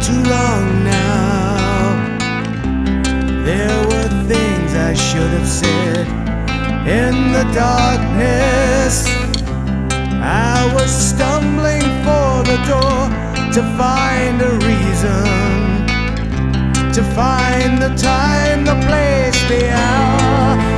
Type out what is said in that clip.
too long now. There were things I should have said in the darkness. I was stumbling for the door to find a reason, to find the time, the place, the hour.